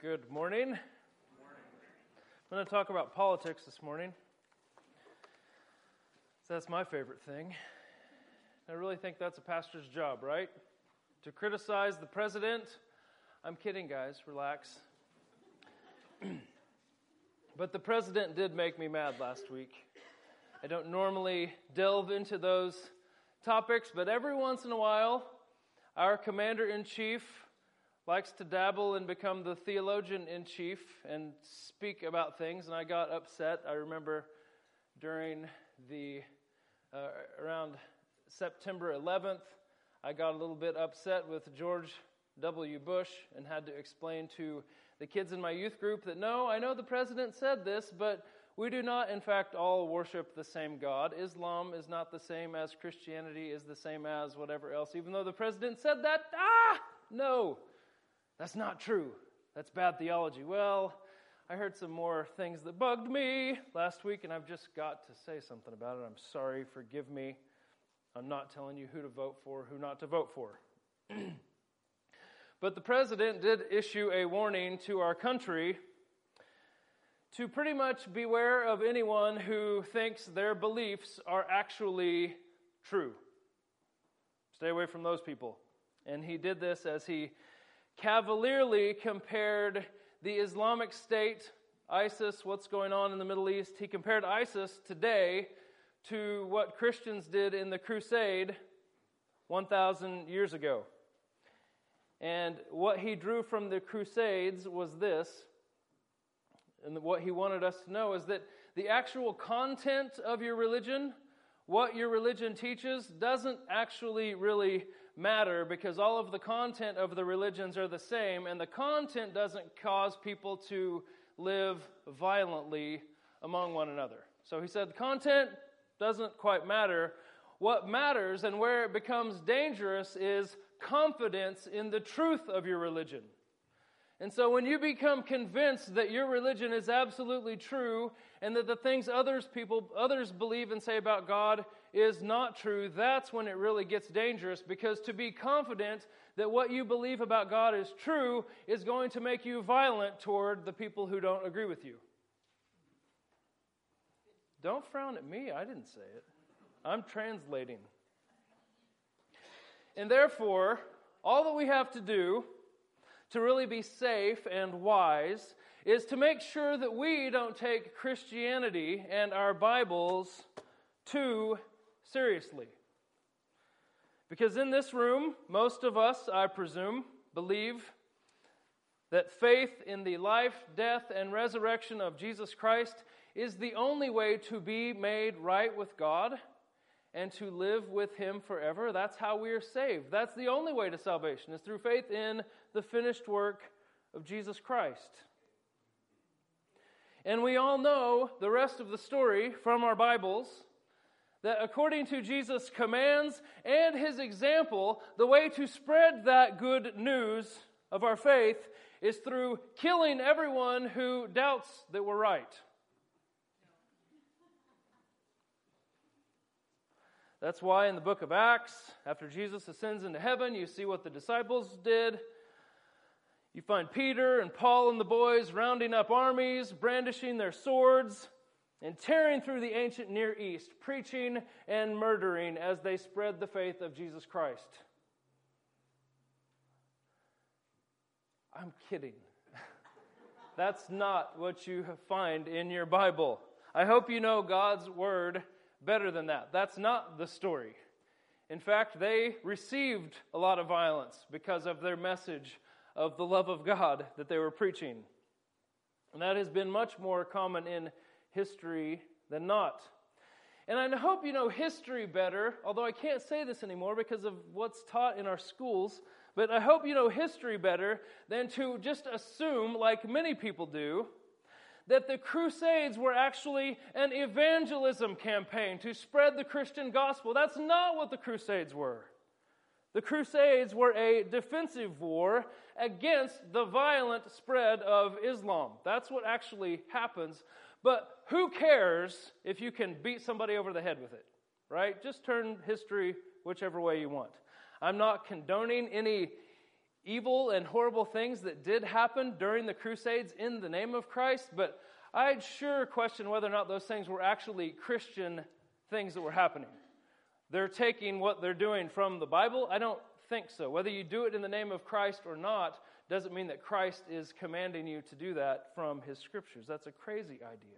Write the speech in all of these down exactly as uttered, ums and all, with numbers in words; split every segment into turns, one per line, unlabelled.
Good morning. Good morning. I'm going to talk about politics this morning. So that's my favorite thing. I really think that's a pastor's job, right? To criticize the president. I'm kidding, guys. Relax. But the president did make me mad last week. I don't normally delve into those topics, but every once in a while, our commander-in-chief likes to dabble and become the theologian-in-chief and speak about things, and I got upset. I remember during the, uh, around September eleventh, I got a little bit upset with George W. Bush and had to explain to the kids in my youth group that, no, I know the president said this, but we do not, in fact, all worship the same God. Islam is not the same as Christianity is the same as whatever else, even though the president said that. Ah, no. That's not true. That's bad theology. Well, I heard some more things that bugged me last week, and I've just got to say something about it. I'm sorry. Forgive me. I'm not telling you who to vote for, who not to vote for. But the president did issue a warning to our country to pretty much beware of anyone who thinks their beliefs are actually true. Stay away from those people. And he did this as he cavalierly compared the Islamic State, ISIS, what's going on in the Middle East. He compared ISIS today to what Christians did in the crusade one thousand years ago. And what he drew from the crusades was this, and what he wanted us to know is that the actual content of your religion, what your religion teaches, doesn't actually really matter, because all of the content of the religions are the same, and the content doesn't cause people to live violently among one another. So he said the content doesn't quite matter. What matters and where it becomes dangerous is confidence in the truth of your religion. And so when you become convinced that your religion is absolutely true and that the things others people others believe and say about God is not true, that's when it really gets dangerous, because to be confident that what you believe about God is true is going to make you violent toward the people who don't agree with you. Don't frown at me. I didn't say it. I'm translating. And therefore, all that we have to do to really be safe and wise is to make sure that we don't take Christianity and our Bibles too seriously. Because in this room, most of us, I presume, believe that faith in the life, death, and resurrection of Jesus Christ is the only way to be made right with God and to live with Him forever. That's how we are saved. That's the only way to salvation, is through faith in the finished work of Jesus Christ. And we all know the rest of the story from our Bibles, that according to Jesus' commands and His example, the way to spread that good news of our faith is through killing everyone who doubts that we're right. That's why in the book of Acts, after Jesus ascends into heaven, you see what the disciples did. You find Peter and Paul and the boys rounding up armies, brandishing their swords, and tearing through the ancient Near East, preaching and murdering as they spread the faith of Jesus Christ. I'm kidding. That's not what you find in your Bible. I hope you know God's Word better than that. That's not the story. In fact, they received a lot of violence because of their message of the love of God that they were preaching. And that has been much more common in history than not. And I hope you know history better, although I can't say this anymore because of what's taught in our schools, but I hope you know history better than to just assume, like many people do, that the Crusades were actually an evangelism campaign to spread the Christian gospel. That's not what the Crusades were. The Crusades were a defensive war against the violent spread of Islam. That's what actually happens. But who cares if you can beat somebody over the head with it, right? Just turn history whichever way you want. I'm not condoning any evil and horrible things that did happen during the Crusades in the name of Christ, but I'd sure question whether or not those things were actually Christian things that were happening. They're taking what they're doing from the Bible? I don't think so. Whether you do it in the name of Christ or not doesn't mean that Christ is commanding you to do that from His Scriptures. That's a crazy idea.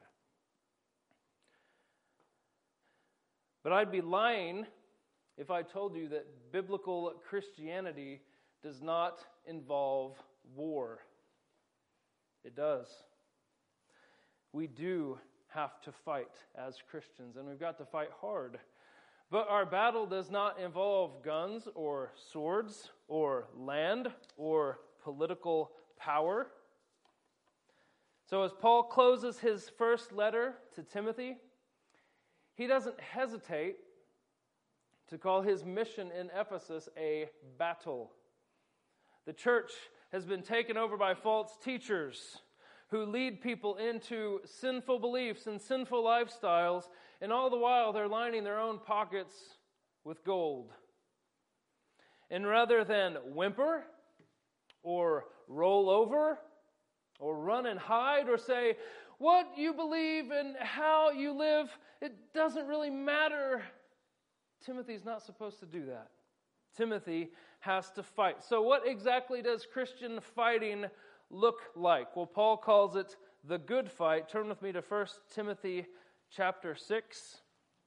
But I'd be lying if I told you that biblical Christianity does not involve war. It does. We do have to fight as Christians, and we've got to fight hard. But our battle does not involve guns or swords or land or political power. So as Paul closes his first letter to Timothy, he doesn't hesitate to call his mission in Ephesus a battle. The church has been taken over by false teachers who lead people into sinful beliefs and sinful lifestyles, and all the while they're lining their own pockets with gold. And rather than whimper or roll over or run and hide or say, what you believe and how you live, it doesn't really matter. Timothy's not supposed to do that. Timothy has to fight. So what exactly does Christian fighting look like? Well, Paul calls it the good fight. Turn with me to First Timothy chapter six,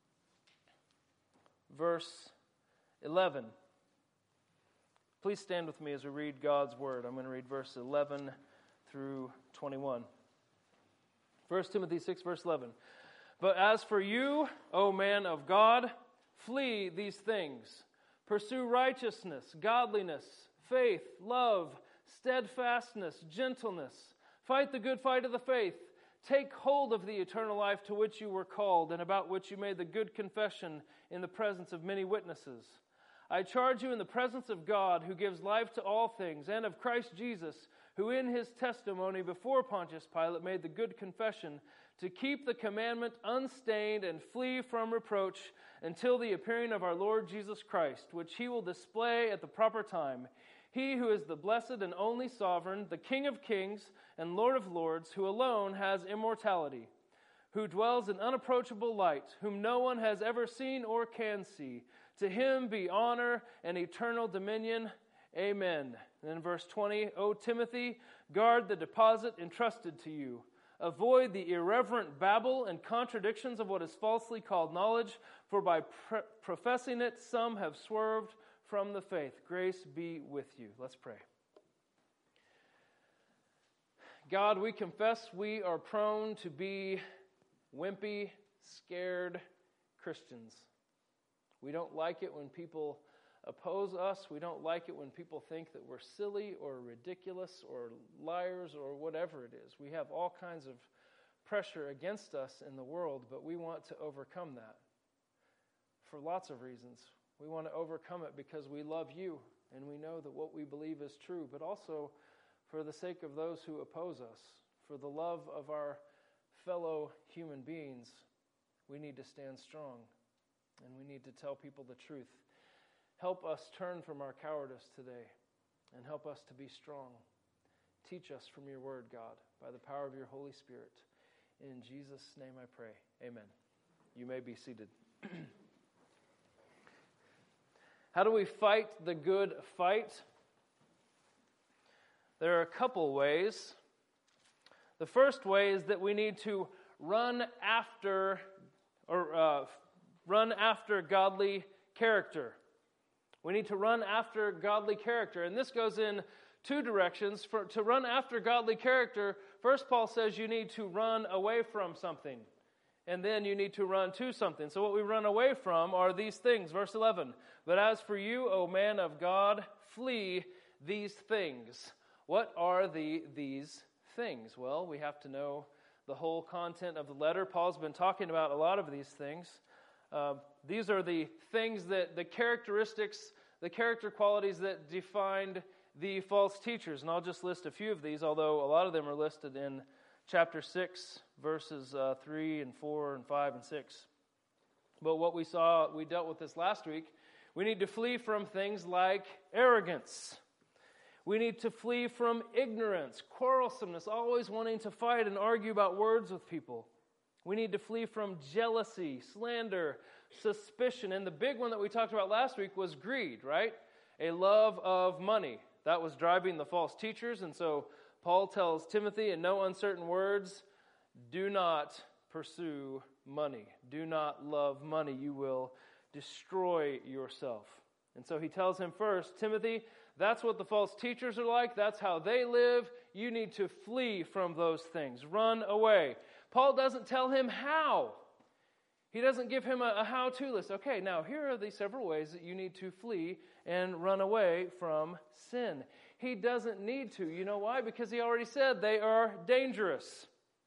verse eleven. Please stand with me as we read God's word. I'm going to read verse eleven through twenty-one. First Timothy six, verse eleven. But as for you, O man of God, flee these things. Pursue righteousness, godliness, faith, love, steadfastness, gentleness. Fight the good fight of the faith. Take hold of the eternal life to which you were called and about which you made the good confession in the presence of many witnesses. I charge you in the presence of God, who gives life to all things, and of Christ Jesus, who in his testimony before Pontius Pilate made the good confession, to keep the commandment unstained and flee from reproach until the appearing of our Lord Jesus Christ, which he will display at the proper time. He who is the blessed and only sovereign, the King of kings and Lord of lords, who alone has immortality, who dwells in unapproachable light, whom no one has ever seen or can see. To him be honor and eternal dominion. Amen. And then verse twenty, O Timothy, guard the deposit entrusted to you. Avoid the irreverent babble and contradictions of what is falsely called knowledge, for by pre- professing it some have swerved from the faith. Grace be with you. Let's pray. God, we confess we are prone to be wimpy, scared Christians. We don't like it when people oppose us. We don't like it when people think that we're silly or ridiculous or liars or whatever it is. We have all kinds of pressure against us in the world, but we want to overcome that for lots of reasons. We want to overcome it because we love you and we know that what we believe is true, but also for the sake of those who oppose us, for the love of our fellow human beings, we need to stand strong and we need to tell people the truth. Help us turn from our cowardice today and help us to be strong. Teach us from your word, God, by the power of your Holy Spirit. In Jesus' name I pray. Amen. You may be seated. How do we fight the good fight? There are a couple ways. The first way is that we need to run after or uh, run after godly character. We need to run after godly character. And this goes in two directions. For, to run after godly character, first Paul says you need to run away from something. And then you need to run to something. So what we run away from are these things. Verse eleven. But as for you, O man of God, flee these things. What are the these things? Well, we have to know the whole content of the letter. Paul's been talking about a lot of these things. Uh, these are the things that, the characteristics, the character qualities that defined the false teachers. And I'll just list a few of these, although a lot of them are listed in chapter six, verses uh, three and four and five and six. But what we saw, we dealt with this last week, we need to flee from things like arrogance. We need to flee from ignorance, quarrelsomeness, always wanting to fight and argue about words with people. We need to flee from jealousy, slander, suspicion. And the big one that we talked about last week was greed, right? A love of money. That was driving the false teachers. And so Paul tells Timothy in no uncertain words, do not pursue money. Do not love money. You will destroy yourself. And so he tells him first, Timothy, that's what the false teachers are like. That's how they live. You need to flee from those things. Run away. Paul doesn't tell him how. He doesn't give him a, a how-to list. Okay, now here are the several ways that you need to flee and run away from sin. He doesn't need to. You know why? Because he already said they are dangerous.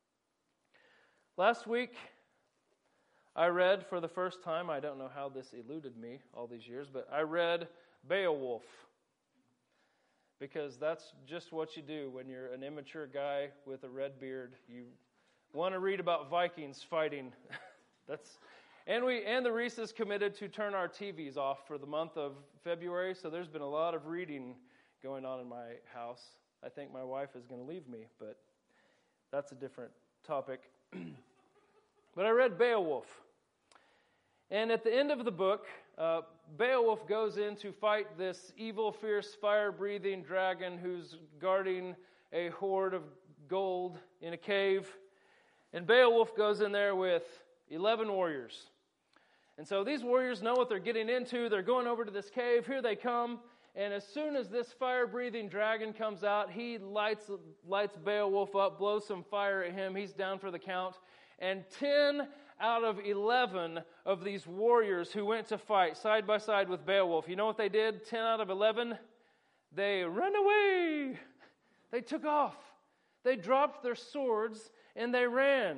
Last week, I read for the first time, I don't know how this eluded me all these years, but I read Beowulf. Because that's just what you do when you're an immature guy with a red beard. You want to read about Vikings fighting. That's and we and the Reese is committed to turn our T Vs off for the month of February, so there's been a lot of reading going on in my house. I think my wife is going to leave me, but that's a different topic. But I read Beowulf. And at the end of the book, uh, Beowulf goes in to fight this evil, fierce, fire-breathing dragon who's guarding a hoard of gold in a cave. And Beowulf goes in there with eleven warriors. And so these warriors know what they're getting into. They're going over to this cave. Here they come. And as soon as this fire-breathing dragon comes out, he lights, lights Beowulf up, blows some fire at him. He's down for the count. And ten out of eleven of these warriors who went to fight side by side with Beowulf, you know what they did? ten out of eleven? They ran away. They took off. They dropped their swords and they ran.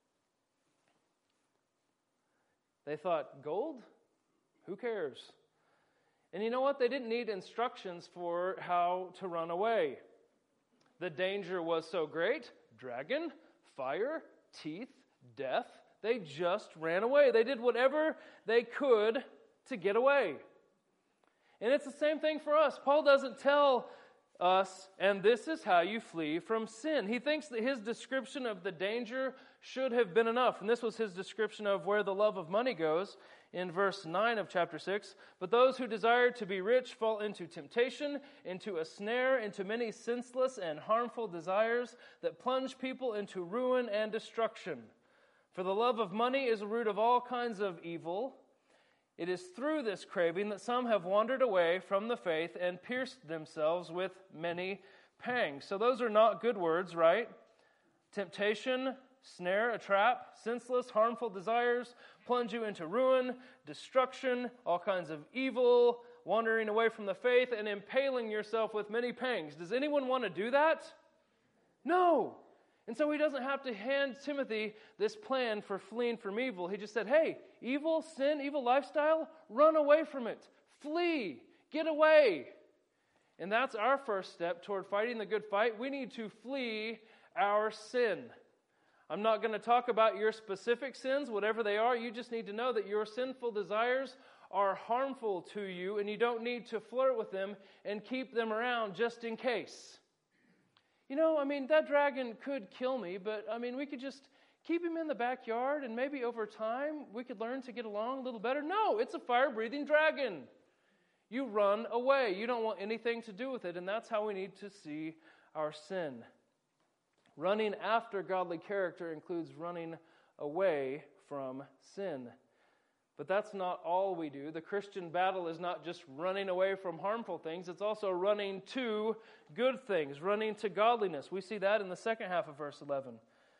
They thought, gold? Who cares? And you know what? They didn't need instructions for how to run away. The danger was so great. Dragon, fire, teeth, death. They just ran away. They did whatever they could to get away. And it's the same thing for us. Paul doesn't tell us, and this is how you flee from sin. He thinks that his description of the danger should have been enough. And this was his description of where the love of money goes in verse nine of chapter six. But those who desire to be rich fall into temptation, into a snare, into many senseless and harmful desires that plunge people into ruin and destruction. For the love of money is a root of all kinds of evil. It is through this craving that some have wandered away from the faith and pierced themselves with many pangs. So those are not good words, right? Temptation, snare, a trap, senseless, harmful desires, plunge you into ruin, destruction, all kinds of evil, wandering away from the faith, and impaling yourself with many pangs. Does anyone want to do that? No. And so he doesn't have to hand Timothy this plan for fleeing from evil. He just said, hey, evil, sin, evil lifestyle, run away from it. Flee. Get away. And that's our first step toward fighting the good fight. We need to flee our sin. I'm not going to talk about your specific sins, whatever they are. You just need to know that your sinful desires are harmful to you, and you don't need to flirt with them and keep them around just in case. You know, I mean, that dragon could kill me, but, I mean, we could just keep him in the backyard, and maybe over time we could learn to get along a little better. No, it's a fire-breathing dragon. You run away. You don't want anything to do with it, and that's how we need to see our sin. Running after godly character includes running away from sin. But that's not all we do. The Christian battle is not just running away from harmful things. It's also running to good things, running to godliness. We see that in the second half of verse eleven.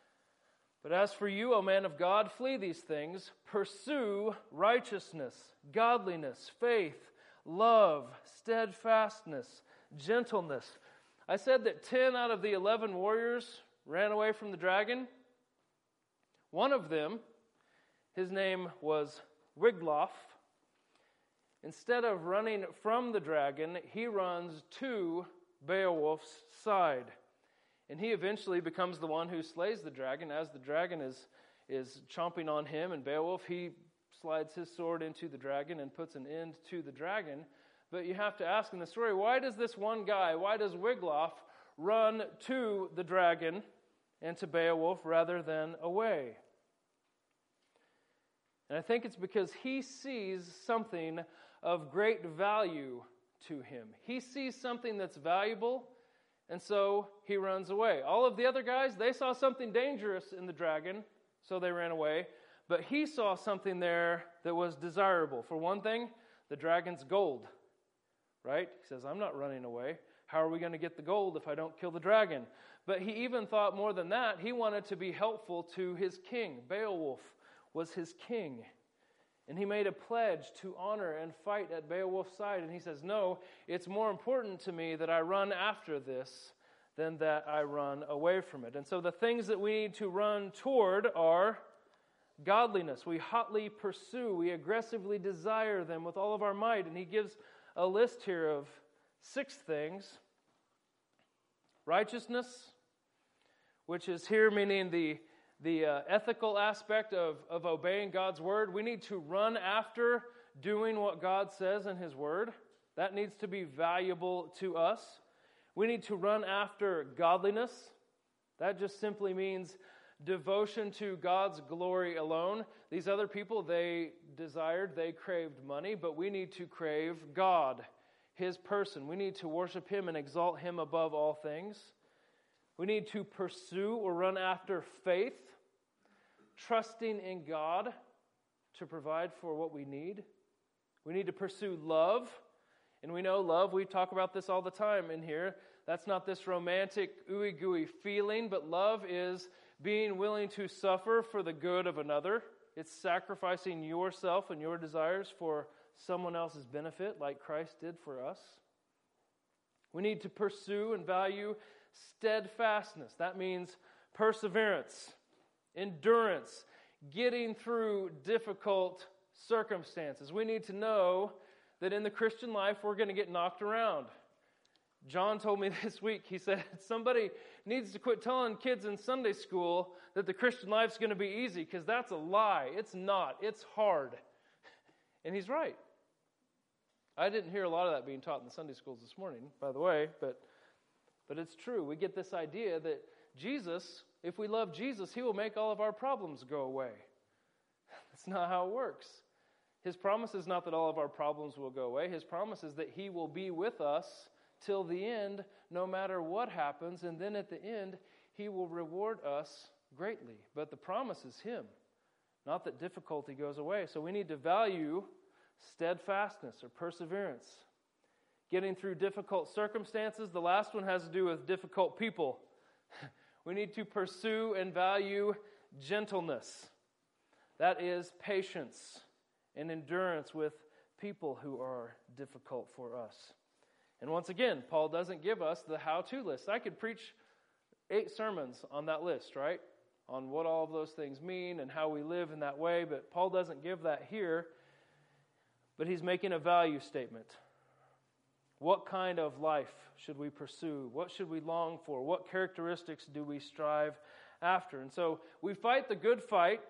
But as for you, O man of God, flee these things. Pursue righteousness, godliness, faith, love, steadfastness, gentleness. I said that ten out of the eleven warriors ran away from the dragon. One of them, his name was Wiglaf. Instead of running from the dragon, he runs to Beowulf's side. And he eventually becomes the one who slays the dragon. As the dragon is, is chomping on him and Beowulf, he slides his sword into the dragon and puts an end to the dragon. But you have to ask in the story, why does this one guy, why does Wiglaf run to the dragon and to Beowulf rather than away? And I think it's because he sees something of great value to him. He sees something that's valuable, and so he runs away. All of the other guys, they saw something dangerous in the dragon, so they ran away. But he saw something there that was desirable. For one thing, the dragon's gold, right? He says, I'm not running away. How are we going to get the gold if I don't kill the dragon? But he even thought more than that. He wanted to be helpful to his king. Beowulf was his king. And he made a pledge to honor and fight at Beowulf's side. And he says, no, it's more important to me that I run after this than that I run away from it. And so the things that we need to run toward are godliness. We hotly pursue, we aggressively desire them with all of our might. And he gives a list here of six things. Righteousness, which is here meaning the, the uh, ethical aspect of, of obeying God's word. We need to run after doing what God says in his word. That needs to be valuable to us. We need to run after godliness. That just simply means devotion to God's glory alone. These other people, they desired, they craved money, but we need to crave God, his person. We need to worship him and exalt him above all things. We need to pursue or run after faith, trusting in God to provide for what we need. We need to pursue love. And we know love, we talk about this all the time in here. That's not this romantic, ooey-gooey feeling, but love is being willing to suffer for the good of another. It's sacrificing yourself and your desires for someone else's benefit, like Christ did for us. We need to pursue and value steadfastness. That means perseverance, endurance, getting through difficult circumstances. We need to know that in the Christian life, we're going to get knocked around. John told me this week, he said, somebody needs to quit telling kids in Sunday school that the Christian life's going to be easy, because that's a lie. It's not. It's hard. And he's right. I didn't hear a lot of that being taught in the Sunday schools this morning, by the way, but but it's true. We get this idea that Jesus, if we love Jesus, he will make all of our problems go away. That's not how it works. His promise is not that all of our problems will go away. His promise is that he will be with us till the end, no matter what happens, and then at the end, he will reward us greatly. But the promise is him, not that difficulty goes away. So we need to value steadfastness or perseverance. Getting through difficult circumstances. The last one has to do with difficult people. We need to pursue and value gentleness. That is patience and endurance with people who are difficult for us. And once again, Paul doesn't give us the how-to list. I could preach eight sermons on that list, right? On what all of those things mean and how we live in that way, but Paul doesn't give that here. But he's making a value statement. What kind of life should we pursue? What should we long for? What characteristics do we strive after? And so we fight the good fight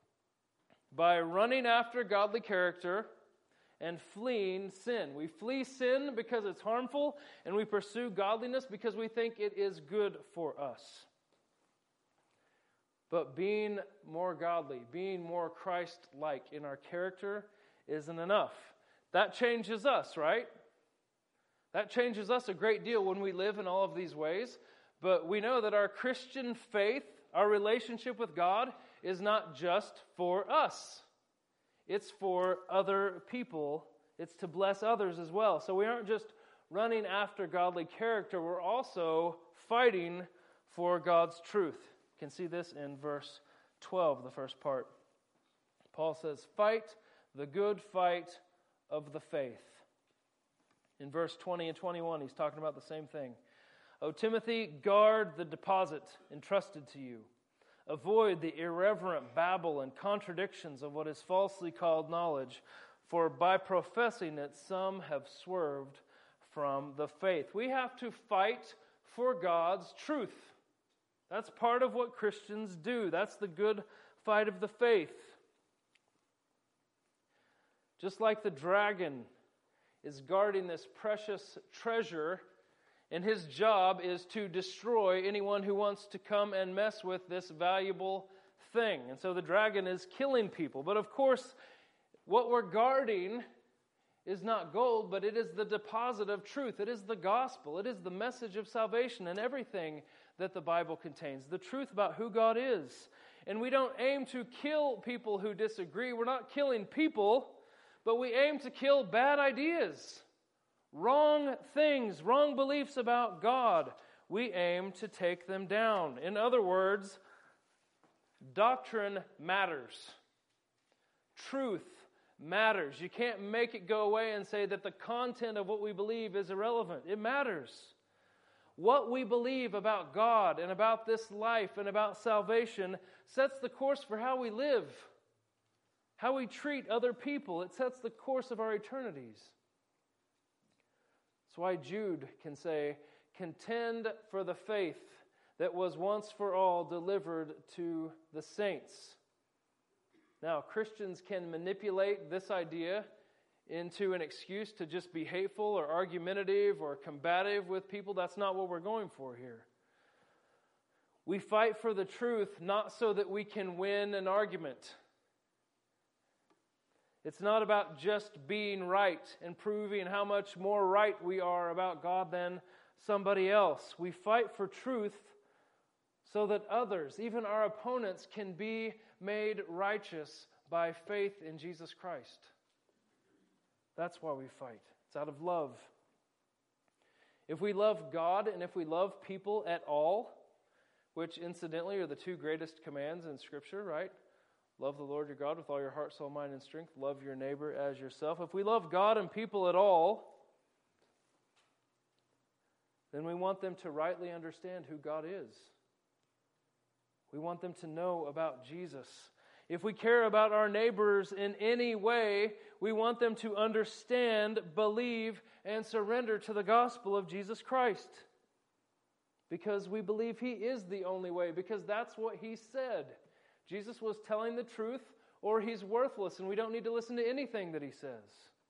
by running after godly character and fleeing sin. We flee sin because it's harmful, and we pursue godliness because we think it is good for us. But being more godly, being more Christ-like in our character isn't enough. That changes us, right? That changes us a great deal when we live in all of these ways. But we know that our Christian faith, our relationship with God, is not just for us. It's for other people. It's to bless others as well. So we aren't just running after godly character. We're also fighting for God's truth. You can see this in verse twelve, the first part. Paul says, fight the good fight of the faith. In verse twenty and twenty-one, he's talking about the same thing. O Timothy, guard the deposit entrusted to you. Avoid the irreverent babble and contradictions of what is falsely called knowledge, for by professing it, some have swerved from the faith. We have to fight for God's truth. That's part of what Christians do. That's the good fight of the faith. Just like the dragon is guarding this precious treasure, and his job is to destroy anyone who wants to come and mess with this valuable thing. And so the dragon is killing people. But of course, what we're guarding is not gold, but it is the deposit of truth. It is the gospel. It is the message of salvation and everything that the Bible contains. The truth about who God is. And we don't aim to kill people who disagree. We're not killing people, but we aim to kill bad ideas, wrong things, wrong beliefs about God. We aim to take them down. In other words, doctrine matters. Truth matters. You can't make it go away and say that the content of what we believe is irrelevant. It matters. What we believe about God and about this life and about salvation sets the course for how we live, how we treat other people. It sets the course of our eternities. That's why Jude can say, "Contend for the faith that was once for all delivered to the saints." Now, Christians can manipulate this idea into an excuse to just be hateful or argumentative or combative with people. That's not what we're going for here. We fight for the truth not so that we can win an argument. It's not about just being right and proving how much more right we are about God than somebody else. We fight for truth so that others, even our opponents, can be made righteous by faith in Jesus Christ. That's why we fight. It's out of love. If we love God and if we love people at all, which incidentally are the two greatest commands in Scripture, right? Love the Lord your God with all your heart, soul, mind, and strength. Love your neighbor as yourself. If we love God and people at all, then we want them to rightly understand who God is. We want them to know about Jesus. If we care about our neighbors in any way, we want them to understand, believe, and surrender to the gospel of Jesus Christ. Because we believe He is the only way, because that's what He said. Jesus was telling the truth, or He's worthless, and we don't need to listen to anything that He says.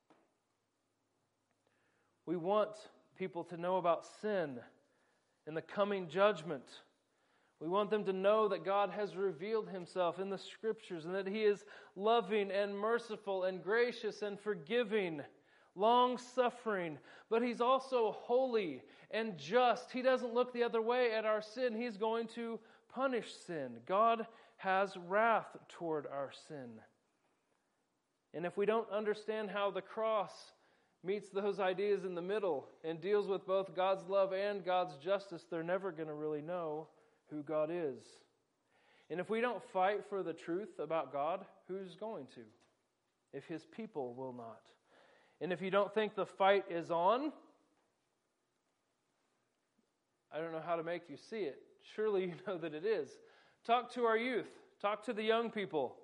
We want people to know about sin and the coming judgment. We want them to know that God has revealed Himself in the Scriptures and that He is loving and merciful and gracious and forgiving, long-suffering, but He's also holy and just. He doesn't look the other way at our sin. He's going to punish sin. God has wrath toward our sin. And if we don't understand how the cross meets those ideas in the middle and deals with both God's love and God's justice, they're never going to really know who God is. And if we don't fight for the truth about God, who's going to? If His people will not. And if you don't think the fight is on, I don't know how to make you see it. Surely you know that it is. Talk to our youth. Talk to the young people.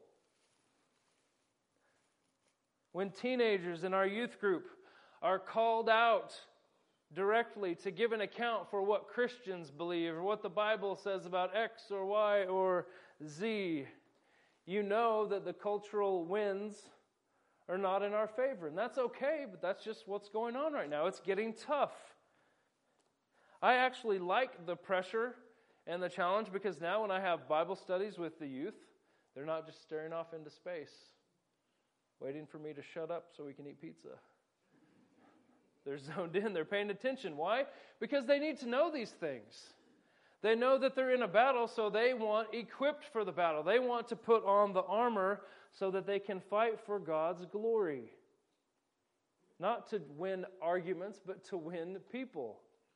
When teenagers in our youth group are called out directly to give an account for what Christians believe or what the Bible says about X or Y or Z, you know that the cultural winds are not in our favor. And that's okay, but that's just what's going on right now. It's getting tough. I actually like the pressure and the challenge because now when I have Bible studies with the youth, they're not just staring off into space, waiting for me to shut up so we can eat pizza. They're zoned in. They're paying attention. Why? Because they need to know these things. They know that they're in a battle, so they want equipped for the battle. They want to put on the armor so that they can fight for God's glory. Not to win arguments, but to win people.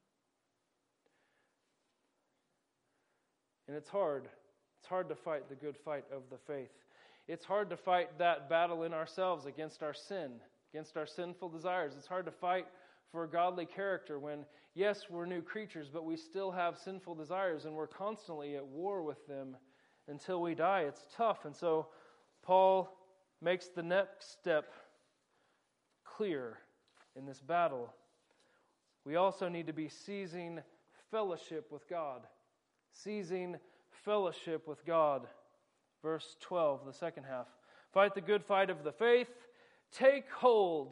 And it's hard. It's hard to fight the good fight of the faith. It's hard to fight that battle in ourselves against our sin, against our sinful desires. It's hard to fight for a godly character when, yes, we're new creatures, but we still have sinful desires and we're constantly at war with them until we die. It's tough. And so Paul makes the next step clear in this battle. We also need to be seizing fellowship with God. Seizing fellowship with God. Verse twelve, the second half. Fight the good fight of the faith. Take hold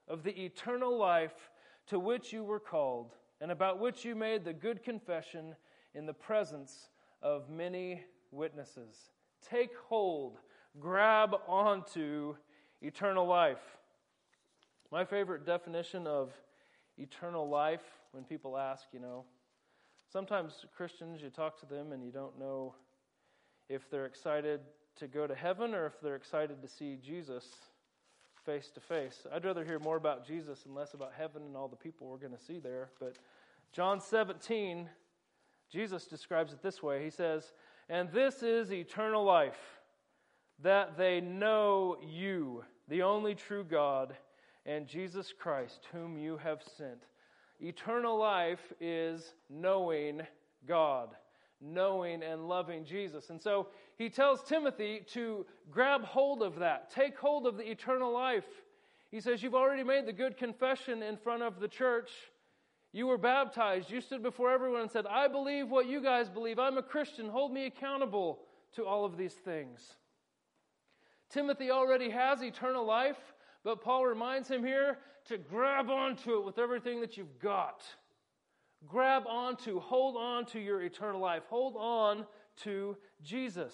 of the eternal life to which you were called, and about which you made the good confession in the presence of many witnesses. Take hold, grab onto eternal life. My favorite definition of eternal life, when people ask, you know, sometimes Christians, you talk to them and you don't know if they're excited to go to heaven or if they're excited to see Jesus face to face. I'd rather hear more about Jesus and less about heaven and all the people we're going to see there. But John seventeen, Jesus describes it this way. He says, "And this is eternal life, that they know you, the only true God, and Jesus Christ, whom you have sent." Eternal life is knowing God, knowing and loving Jesus. And so he tells Timothy to grab hold of that. Take hold of the eternal life. He says, you've already made the good confession in front of the church. You were baptized. You stood before everyone and said, I believe what you guys believe. I'm a Christian. Hold me accountable to all of these things. Timothy already has eternal life, but Paul reminds him here to grab onto it with everything that you've got. Grab onto, hold on to your eternal life. Hold on to Jesus.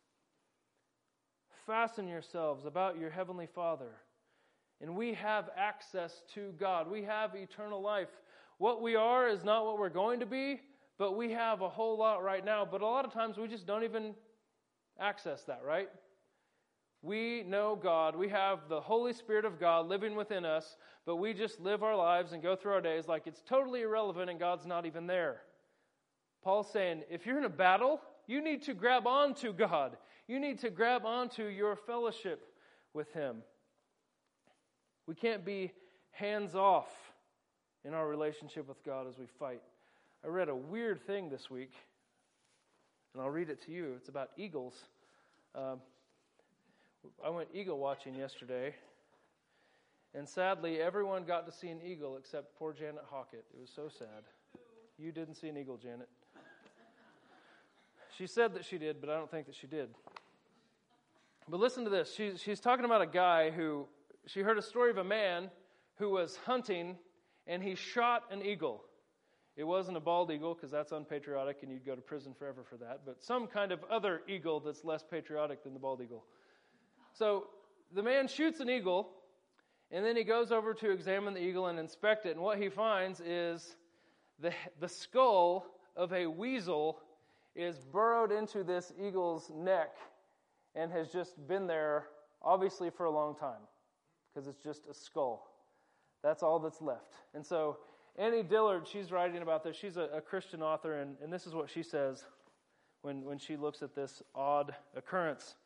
Fasten yourselves about your heavenly Father. And we have access to God. We have eternal life. What we are is not what we're going to be, but we have a whole lot right now. But a lot of times we just don't even access that, right? We know God. We have the Holy Spirit of God living within us, but we just live our lives and go through our days like it's totally irrelevant and God's not even there. Paul's saying, if you're in a battle, you need to grab onto God. You need to grab onto your fellowship with Him. We can't be hands off in our relationship with God as we fight. I read a weird thing this week, and I'll read it to you. It's about eagles. Um, I went eagle watching yesterday, and sadly, everyone got to see an eagle except poor Janet Hockett. It was so sad. You didn't see an eagle, Janet. She said that she did, but I don't think that she did. But listen to this. She's, she's talking about a guy who, she heard a story of a man who was hunting, and he shot an eagle. It wasn't a bald eagle, because that's unpatriotic, and you'd go to prison forever for that, but some kind of other eagle that's less patriotic than the bald eagle. So the man shoots an eagle, and then he goes over to examine the eagle and inspect it. And what he finds is the, the skull of a weasel is burrowed into this eagle's neck and has just been there, obviously, for a long time, because it's just a skull. That's all that's left. And so Annie Dillard, she's writing about this. She's a, a Christian author, and, and this is what she says when, when she looks at this odd occurrence.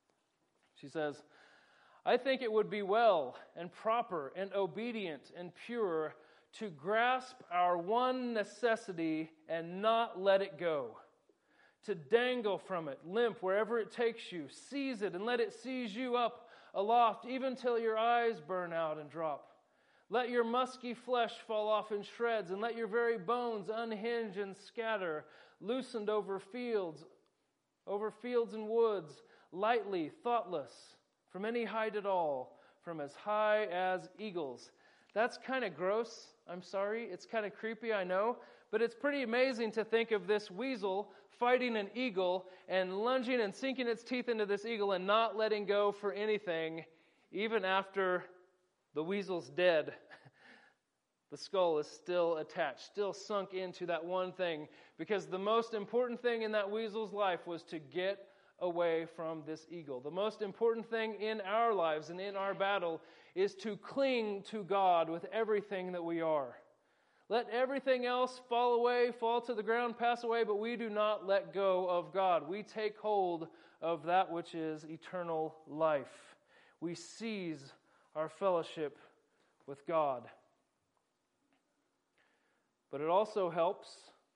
She says, I think it would be well and proper and obedient and pure to grasp our one necessity and not let it go, to dangle from it, limp wherever it takes you, seize it and let it seize you up aloft, even till your eyes burn out and drop. Let your musky flesh fall off in shreds, and let your very bones unhinge and scatter, loosened over fields, over fields and woods, lightly, thoughtless, from any height at all, from as high as eagles. That's kind of gross. I'm sorry. It's kind of creepy, I know. But it's pretty amazing to think of this weasel fighting an eagle and lunging and sinking its teeth into this eagle and not letting go for anything, even after the weasel's dead. The skull is still attached, still sunk into that one thing, because the most important thing in that weasel's life was to get away from this eagle. The most important thing in our lives and in our battle is to cling to God with everything that we are. Let everything else fall away, fall to the ground, pass away, but we do not let go of God. We take hold of that which is eternal life. We seize our fellowship with God. But it also helps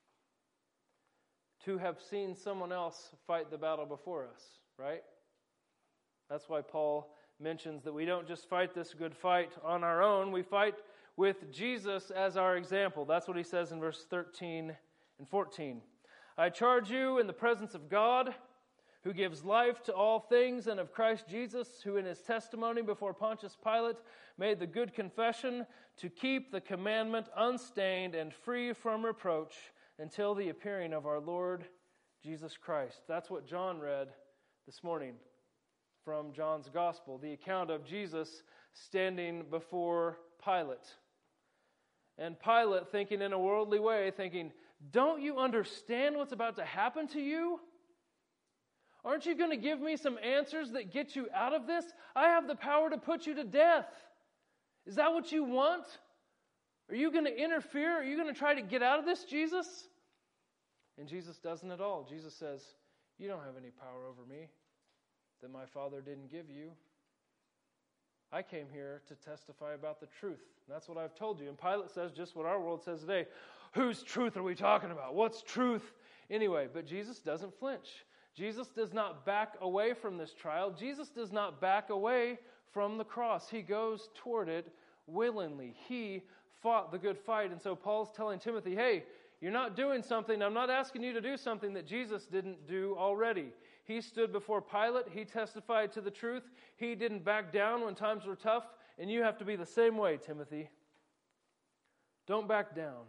to have seen someone else fight the battle before us, right? That's why Paul mentions that we don't just fight this good fight on our own. We fight with Jesus as our example. That's what he says in verse thirteen and fourteen. I charge you in the presence of God, who gives life to all things, and of Christ Jesus, who in his testimony before Pontius Pilate made the good confession to keep the commandment unstained and free from reproach until the appearing of our Lord Jesus Christ. That's what John read this morning from John's Gospel, the account of Jesus standing before Pilate. And Pilate, thinking in a worldly way, thinking, don't you understand what's about to happen to you? Aren't you going to give me some answers that get you out of this? I have the power to put you to death. Is that what you want? Are you going to interfere? Are you going to try to get out of this, Jesus? And Jesus doesn't at all. Jesus says, you don't have any power over me that my Father didn't give you. I came here to testify about the truth. And that's what I've told you. And Pilate says just what our world says today. Whose truth are we talking about? What's truth? Anyway, but Jesus doesn't flinch. Jesus does not back away from this trial. Jesus does not back away from the cross. He goes toward it willingly. He fought the good fight. And so Paul's telling Timothy, hey, you're not doing something. I'm not asking you to do something that Jesus didn't do already. He stood before Pilate. He testified to the truth. He didn't back down when times were tough. And you have to be the same way, Timothy. Don't back down.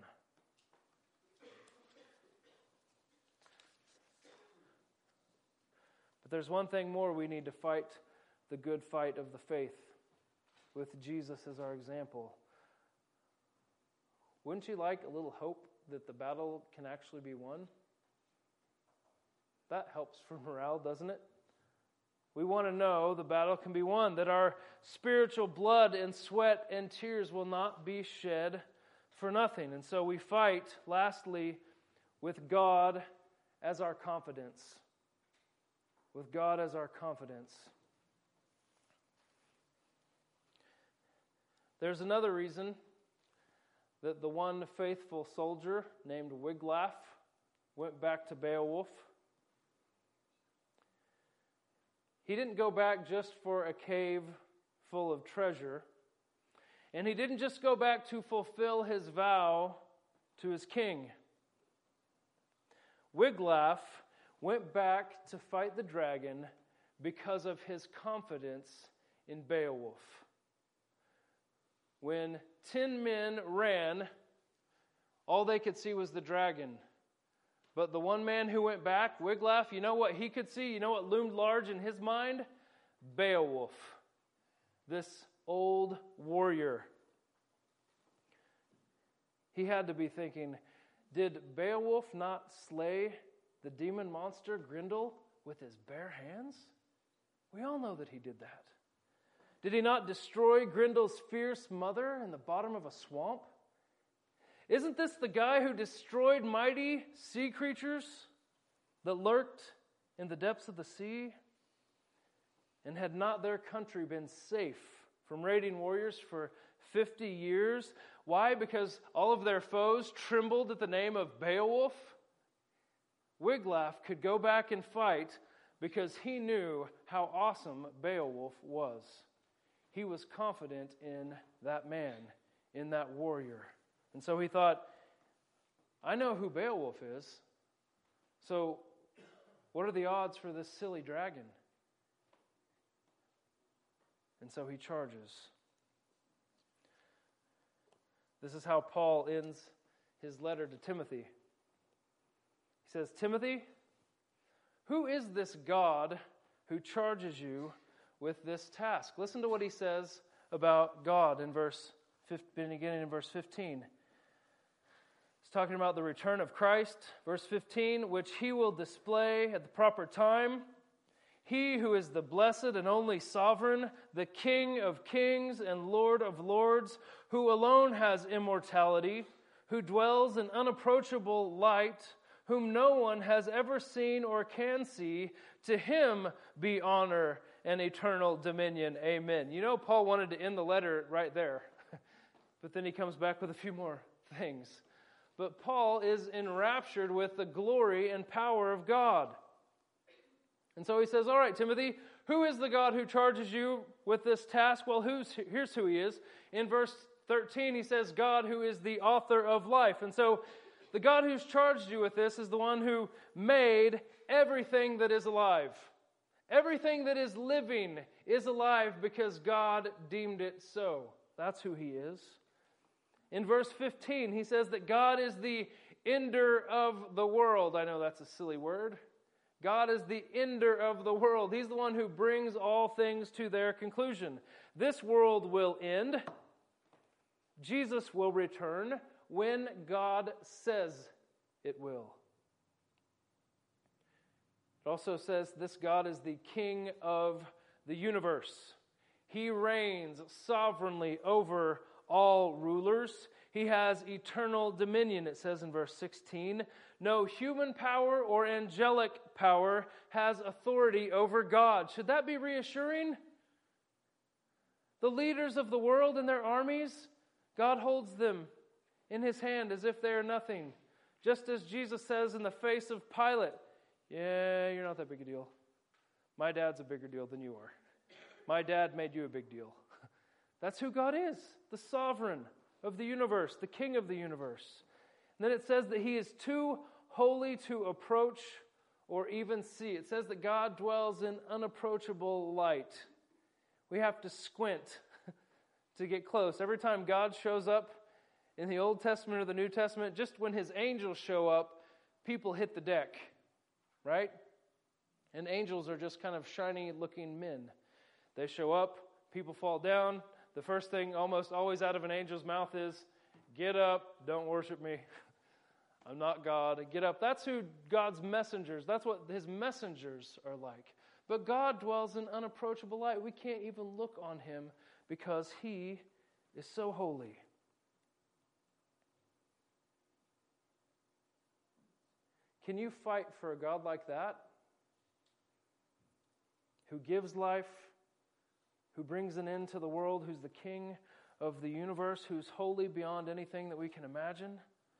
But there's one thing more we need to fight the good fight of the faith with Jesus as our example. Wouldn't you like a little hope that the battle can actually be won? That helps for morale, doesn't it? We want to know the battle can be won, that our spiritual blood and sweat and tears will not be shed for nothing. And so we fight, lastly, with God as our confidence. With God as our confidence. There's another reason that the one faithful soldier named Wiglaf went back to Beowulf. He didn't go back just for a cave full of treasure. And he didn't just go back to fulfill his vow to his king. Wiglaf went back to fight the dragon because of his confidence in Beowulf. When ten men ran, all they could see was the dragon. But the one man who went back, Wiglaf, you know what he could see? You know what loomed large in his mind? Beowulf, this old warrior. He had to be thinking, did Beowulf not slay the demon monster Grendel with his bare hands? We all know that he did that. Did he not destroy Grendel's fierce mother in the bottom of a swamp? Isn't this the guy who destroyed mighty sea creatures that lurked in the depths of the sea? And had not their country been safe from raiding warriors for fifty years? Why? Because all of their foes trembled at the name of Beowulf? Wiglaf could go back and fight because he knew how awesome Beowulf was. He was confident in that man, in that warrior. And so he thought, I know who Beowulf is. So what are the odds for this silly dragon? And so he charges. This is how Paul ends his letter to Timothy. He says, Timothy, who is this God who charges you with this task? Listen to what he says about God in verse beginning in verse fifteen. He's talking about the return of Christ. Verse fifteen, which he will display at the proper time. He who is the blessed and only sovereign, the King of kings and Lord of lords, who alone has immortality, who dwells in unapproachable light, whom no one has ever seen or can see, to him be honor and eternal dominion. Amen. You know, Paul wanted to end the letter right there, but then he comes back with a few more things. But Paul is enraptured with the glory and power of God. And so he says, all right, Timothy, who is the God who charges you with this task? Well, who's, here's who he is. In verse thirteen, he says, God who is the author of life. And so The God who's charged you with this is the one who made everything that is alive. Everything that is living is alive because God deemed it so. That's who He is. In verse fifteen, He says that God is the ender of the world. I know that's a silly word. God is the ender of the world. He's the one who brings all things to their conclusion. This world will end. Jesus will return when God says it will. It also says this God is the King of the universe. He reigns sovereignly over all rulers. He has eternal dominion, it says in verse sixteen. No human power or angelic power has authority over God. Should that be reassuring? The leaders of the world and their armies, God holds them in His hand as if they are nothing. Just as Jesus says in the face of Pilate, yeah, you're not that big a deal. My dad's a bigger deal than you are. My dad made you a big deal. That's who God is, the sovereign of the universe, the King of the universe. And then it says that He is too holy to approach or even see. It says that God dwells in unapproachable light. We have to squint to get close. Every time God shows up in the Old Testament or the New Testament, just when His angels show up, people hit the deck, right? And angels are just kind of shiny-looking men. They show up, people fall down. The first thing almost always out of an angel's mouth is, get up, don't worship me. I'm not God. Get up. That's who God's messengers, that's what His messengers are like. But God dwells in unapproachable light. We can't even look on Him because He is so holy. Can you fight for a God like that? Who gives life, who brings an end to the world, who's the King of the universe, who's holy beyond anything that we can imagine?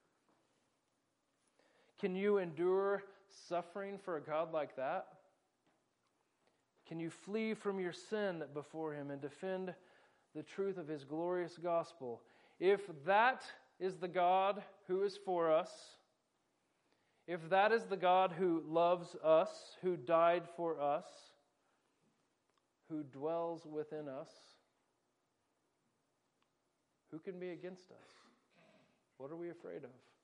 Can you endure suffering for a God like that? Can you flee from your sin before Him and defend the truth of His glorious gospel? If that is the God who is for us, if that is the God who loves us, who died for us, who dwells within us, who can be against us? What are we afraid of?